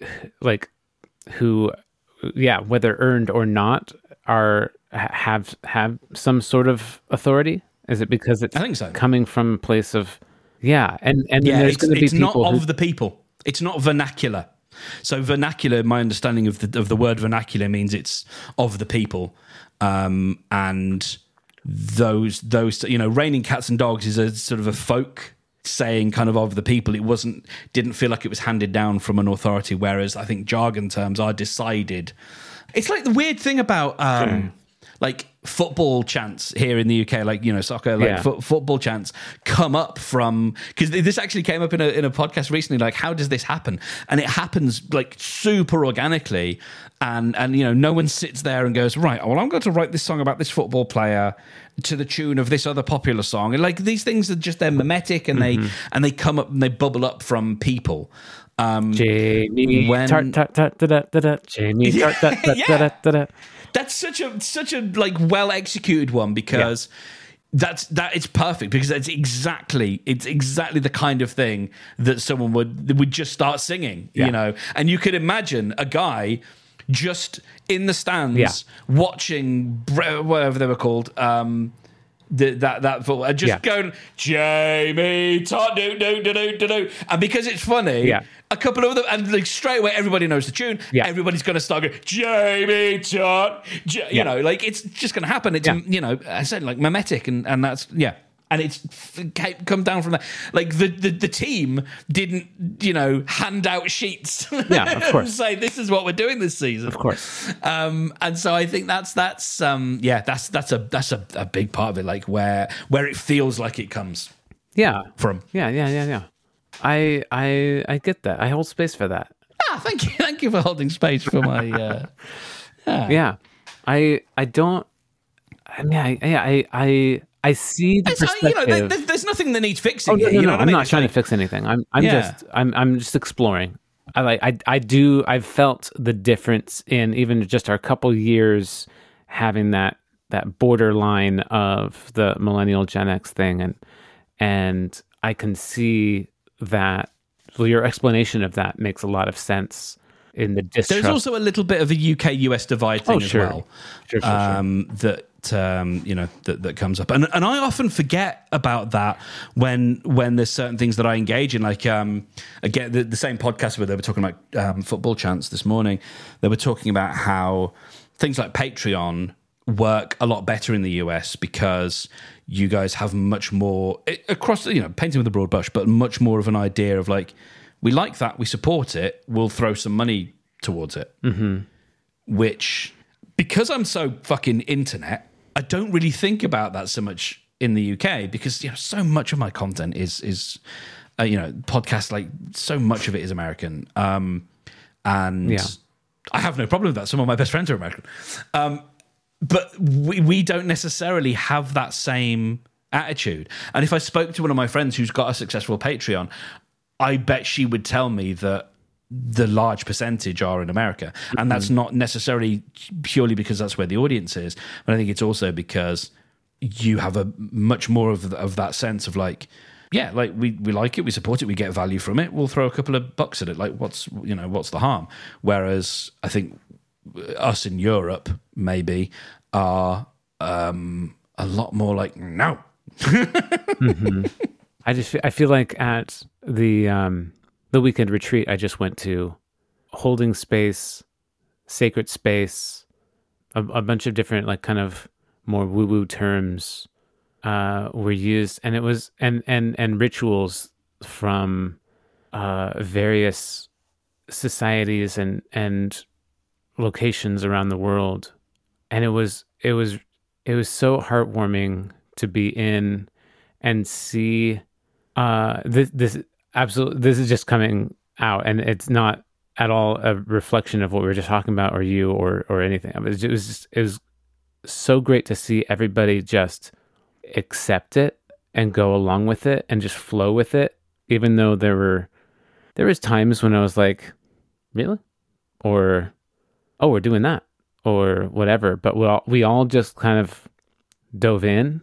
like who, yeah, whether earned or not, are have have some sort of authority? Is it because it's I think so. coming from a place of... Yeah, and, and yeah, there's going to be it's people not who, of the people. It's not vernacular. So vernacular, my understanding of the of the word vernacular means it's of the people, um, and those those you know, raining cats and dogs is a sort of a folk saying, kind of of the people. It wasn't didn't feel like it was handed down from an authority. Whereas I think jargon terms are decided. It's like the weird thing about. Um, Sure. Like football chants here in the U K, like, you know, soccer, like Yeah. fo- football chants come up from, because this actually came up in a in a podcast recently. Like, how does this happen? And it happens like super organically, and and you know, no one sits there and goes, right, well, I'm going to write this song about this football player to the tune of this other popular song. And like, these things are just, they're mimetic, and Mm-hmm. they and they come up and they bubble up from people. Um, Jamie when- tart tart tart da da da da. Jamie tart tart tart Yeah. da da da da. That's such a such a like well executed one, because that's that it's perfect, because that's exactly it's exactly the kind of thing that someone would would just start singing, Yeah. you know. And you could imagine a guy just in the stands Yeah. watching Bre- whatever they were called, um, the, that that football, and just Yeah. going Jamie Tot do do do do do do, and because it's funny, Yeah. a couple of them, and like straight away everybody knows the tune. Yeah. Everybody's going to start going Jamie Tot, J-, you Yeah. know, like it's just going to happen. It's Yeah. you know, I said like mimetic, and and that's yeah. And it's f- come down from that. Like the, the, the team didn't, you know, hand out sheets. Yeah, of course. and say this is what we're doing this season. Of course. Um, and so I think that's that's um, yeah, that's that's a that's a, a big part of it. Like where where it feels like it comes Yeah. from. Yeah, yeah, yeah, yeah. I I I get that. I hold space for that. Ah, thank you, thank you for holding space for my. Uh, Yeah. I I don't I mean I I I I see the it's, uh, perspective. you know, there, there's nothing that needs fixing. Oh, no, here, no, you know no, what I I'm mean? not It's trying like- to fix anything. I'm I'm Yeah. just I'm I'm just exploring. I like I I do I've felt the difference in even just our couple years having that that borderline of the millennial Gen X thing, and and I can see that. Well, your explanation of that makes a lot of sense in the distrust. There's also a little bit of a U K U S divide thing Oh, as sure. well. Sure, sure, sure. um, that um, you know that, that comes up, and and I often forget about that when when there's certain things that I engage in. Like um, again, the, the same podcast where they were talking about um, football chants this morning. They were talking about how things like Patreon work a lot better in the U S because you guys have much more across, you know, painting with a broad brush, but much more of an idea of like, we like that, we support it, we'll throw some money towards it. Mm-hmm. Which, because I'm so fucking internet, I don't really think about that so much in the U K, because you know so much of my content is is uh, you know podcasts, like so much of it is American, um, and Yeah. I have no problem with that. Some of my best friends are American, um, but we we don't necessarily have that same attitude. And if I spoke to one of my friends who's got a successful Patreon, I bet she would tell me that the large percentage are in America. And that's not necessarily purely because that's where the audience is, but I think it's also because you have a much more of, of that sense of like, yeah, like we, we like it, we support it, we get value from it, we'll throw a couple of bucks at it. Like what's, you know, what's the harm? Whereas I think us in Europe maybe are um, a lot more like, no. mm-hmm. I just I feel like at the um, the weekend retreat I just went to, holding space, sacred space, a, a bunch of different like kind of more woo woo terms uh, were used, and it was and and and rituals from uh, various societies and and locations around the world, and it was it was it was so heartwarming to be in and see uh, this this absolutely this is just coming out, and it's not at all a reflection of what we were just talking about, or you, or or anything. It was, it was just, it was so great to see everybody just accept it and go along with it and just flow with it, even though there were there was times when I was like, really, or oh, we're doing that, or whatever. But we all we all just kind of dove in,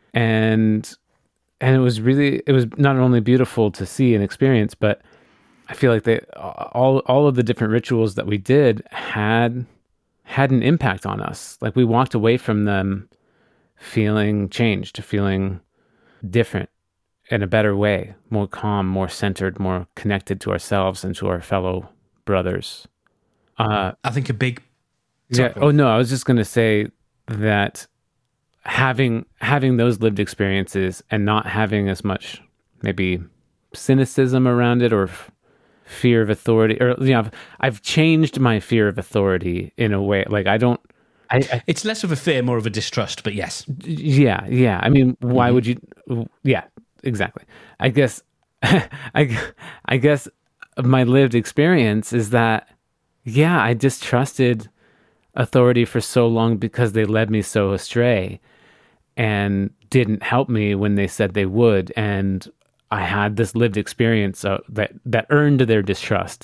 and and it was really it was not only beautiful to see and experience, but I feel like they all all of the different rituals that we did had had an impact on us. Like we walked away from them feeling changed, feeling different in a better way, more calm, more centered, more connected to ourselves and to our fellow brothers. Uh, I think a big yeah. Oh no, I was just gonna say that having having those lived experiences and not having as much maybe cynicism around it or f- fear of authority, or you know, I've, I've changed my fear of authority in a way. Like I don't. I, I, it's less of a fear, more of a distrust, but yes. Yeah, yeah. I mean, why mm-hmm. would you? Yeah, exactly. I guess, I, I guess my lived experience is that, yeah, I distrusted authority for so long because they led me so astray and didn't help me when they said they would. And I had this lived experience uh, that, that earned their distrust.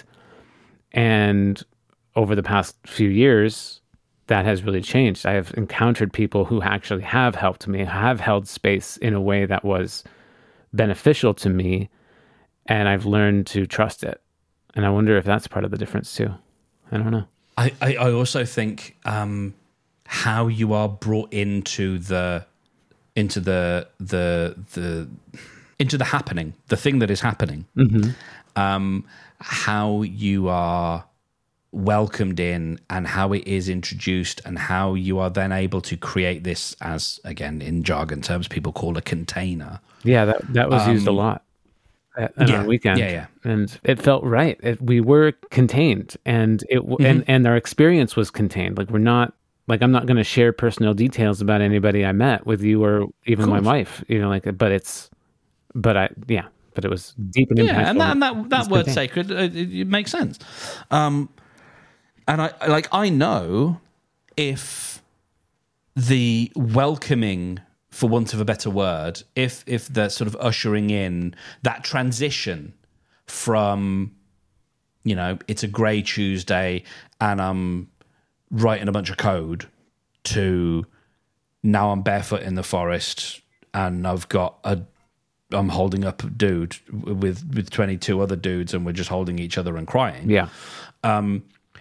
And over the past few years, that has really changed. I have encountered people who actually have helped me, have held space in a way that was beneficial to me, and I've learned to trust it. And I wonder if that's part of the difference too. I don't know. I, I, I also think um, how you are brought into the into the the the into the happening, the thing that is happening. Mm-hmm. Um, how you are welcomed in and how it is introduced and how you are then able to create this, as again in jargon terms people call a container. Yeah, that that was um, used a lot at, at yeah, our weekend. Yeah, yeah. And it felt right. It, we were contained, and it mm-hmm. and and our experience was contained. Like we're not like I'm not going to share personal details about anybody I met with you or even my wife. You know, like but it's but I yeah, but it was deep and impactful. Yeah, and that and that, that word contained. Sacred it, it makes sense. Um, And I like I know if the welcoming, for want of a better word, if if the sort of ushering in that transition from, you know, it's a grey Tuesday and I'm writing a bunch of code to now I'm barefoot in the forest and I've got a I'm holding up a dude with with twenty-two other dudes and we're just holding each other and crying. Yeah. Um,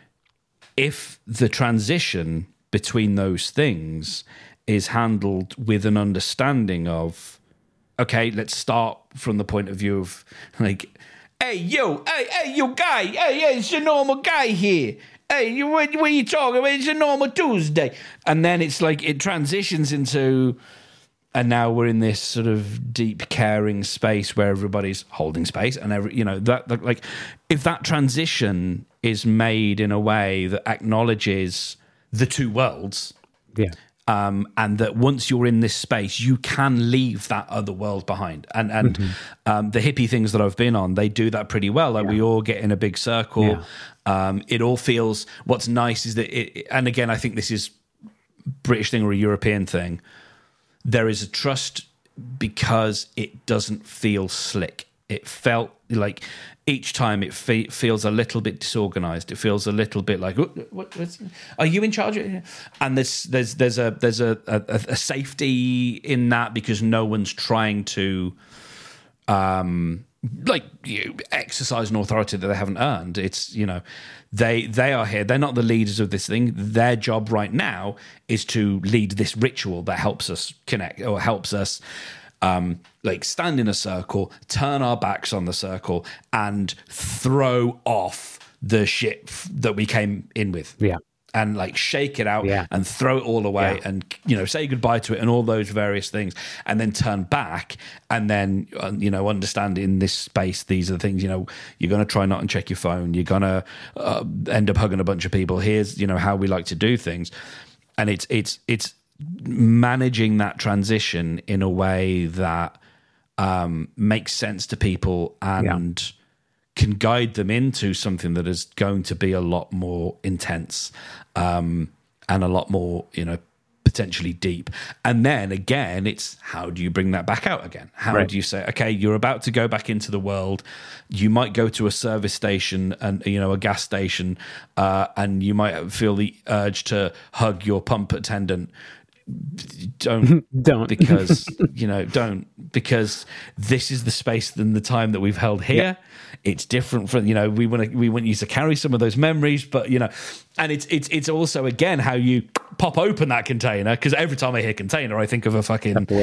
if the transition between those things is handled with an understanding of, okay, let's start from the point of view of like, hey, yo, hey, hey, you guy, hey, hey, it's a normal guy here. Hey, you, what, what are you talking about? It's a normal Tuesday. And then it's like it transitions into, and now we're in this sort of deep caring space where everybody's holding space and every, you know, that, that like if that transition is made in a way that acknowledges the two worlds. Yeah. Um, and that once you're in this space, you can leave that other world behind. And and mm-hmm. um, the hippie things that I've been on, they do that pretty well. Like yeah. we all get in a big circle. Yeah. Um, it all feels, what's nice is that, it, and again, I think this is British thing or a European thing. There is a trust because it doesn't feel slick. It felt like each time it fe- feels a little bit disorganized. It feels a little bit like, what, what, what's, are you in charge? And there's there's there's a there's a, a, a safety in that because no one's trying to, um, like you know, exercise an authority that they haven't earned. It's you know, they they are here. They're not the leaders of this thing. Their job right now is to lead this ritual that helps us connect or helps us. Um, like stand in a circle, turn our backs on the circle, and throw off the shit f- that we came in with. Yeah. And like shake it out yeah. and throw it all away yeah. and, you know, say goodbye to it and all those various things. And then turn back and then, uh, you know, understand in this space, these are the things, you know, you're going to try not and check your phone. You're going to uh, end up hugging a bunch of people. Here's, you know, how we like to do things. And it's, it's, it's, managing that transition in a way that um, makes sense to people and yeah. can guide them into something that is going to be a lot more intense um, and a lot more, you know, potentially deep. And then again, it's how do you bring that back out again? How right. do you say, okay, you're about to go back into the world. You might go to a service station and, you know, a gas station, uh, and you might feel the urge to hug your pump attendant. don't don't because you know don't because this is the space and the time that we've held here. Yeah. It's different from, you know, we want to we want you to carry some of those memories, but you know, and it's it's it's also again how you pop open that container, because every time I hear container, I think of a fucking um,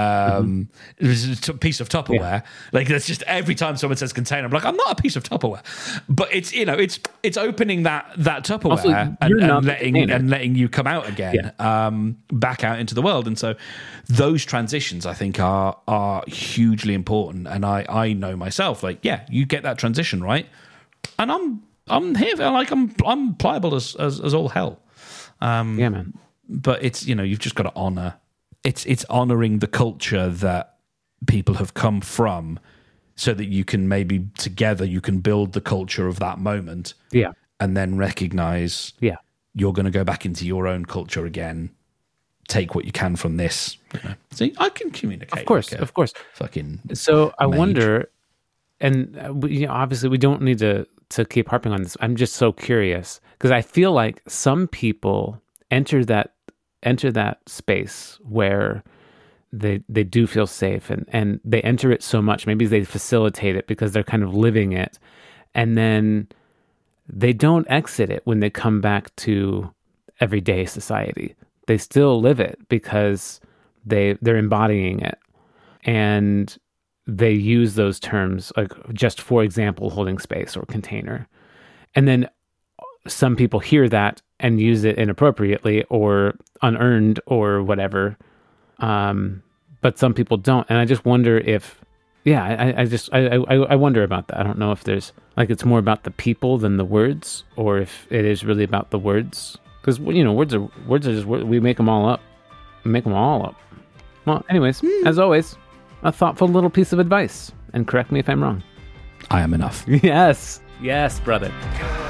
mm-hmm. piece of Tupperware. Yeah. Like that's just every time someone says container, I'm like, I'm not a piece of Tupperware, but it's you know it's it's opening that that Tupperware also, and, and letting and letting you come out again, yeah. um, back out into the world, and so those transitions I think are are hugely important, and I I know myself, like yeah, you get that transition right, and I'm I'm here like I'm I'm pliable as as, as all hell. Um, yeah, man. But it's, you know, you've just got to honor. It's it's honoring the culture that people have come from, so that you can maybe together you can build the culture of that moment. Yeah, and then recognize. Yeah, you're going to go back into your own culture again. Take what you can from this. You know? See, I can communicate. Of course, like of course. Fucking. So I mage. wonder, and uh, we, you know, obviously we don't need to to keep harping on this. I'm just so curious, because I feel like some people enter that enter that space where they they do feel safe, and, and they enter it so much. Maybe they facilitate it because they're kind of living it, and then they don't exit it when they come back to everyday society. They still live it because they they're embodying it, and they use those terms, like just for example, holding space or container. And then some people hear that and use it inappropriately or unearned or whatever. Um, but some people don't. And I just wonder if, yeah, I, I just, I, I, I wonder about that. I don't know if there's, like, it's more about the people than the words, or if it is really about the words. Because, you know, words are, words are just, we make them all up. We make them all up. Well, anyways, mm. as always, a thoughtful little piece of advice, and correct me if I'm wrong. I am enough. Yes. Yes, brother.